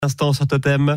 Instant sur Totem.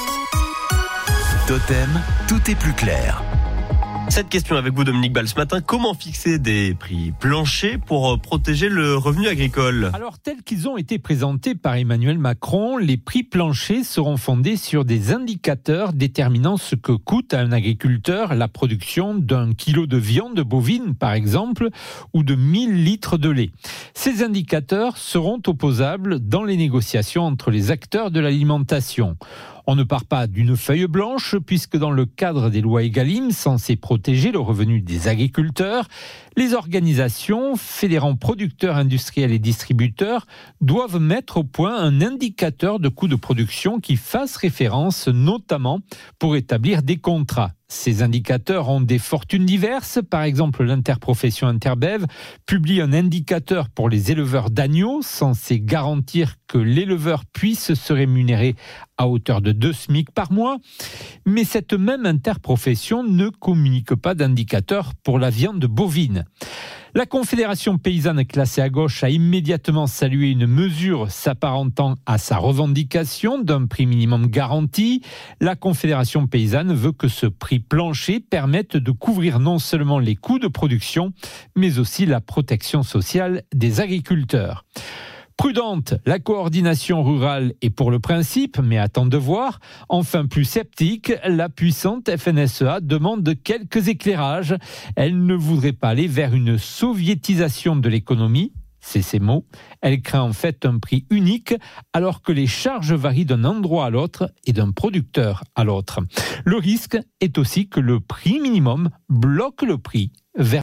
Totem, tout est plus clair. Cette question avec vous, Dominique Ball, ce matin, comment fixer des prix planchers pour protéger le revenu agricole ? Alors, tels qu'ils ont été présentés par Emmanuel Macron, les prix planchers seront fondés sur des indicateurs déterminant ce que coûte à un agriculteur la production d'un kilo de viande bovine, par exemple, ou de 1000 litres de lait. Ces indicateurs seront opposables dans les négociations entre les acteurs de l'alimentation. On ne part pas d'une feuille blanche, puisque dans le cadre des lois Egalim, censées protéger le revenu des agriculteurs, les organisations fédérant producteurs, industriels et distributeurs doivent mettre au point un indicateur de coût de production qui fasse référence notamment pour établir des contrats. Ces indicateurs ont des fortunes diverses. Par exemple, l'interprofession Interbev publie un indicateur pour les éleveurs d'agneaux censé garantir que l'éleveur puisse se rémunérer à hauteur de 2 SMIC par mois. Mais cette même interprofession ne communique pas d'indicateur pour la viande bovine. La Confédération paysanne classée à gauche a immédiatement salué une mesure s'apparentant à sa revendication d'un prix minimum garanti. La Confédération paysanne veut que ce prix plancher permette de couvrir non seulement les coûts de production, mais aussi la protection sociale des agriculteurs. Prudente, la coordination rurale est pour le principe, mais attend de voir. Enfin, plus sceptique, la puissante FNSEA demande quelques éclairages. Elle ne voudrait pas aller vers une soviétisation de l'économie. C'est ces mots. Elle craint en fait un prix unique, alors que les charges varient d'un endroit à l'autre et d'un producteur à l'autre. Le risque est aussi que le prix minimum bloque le prix vers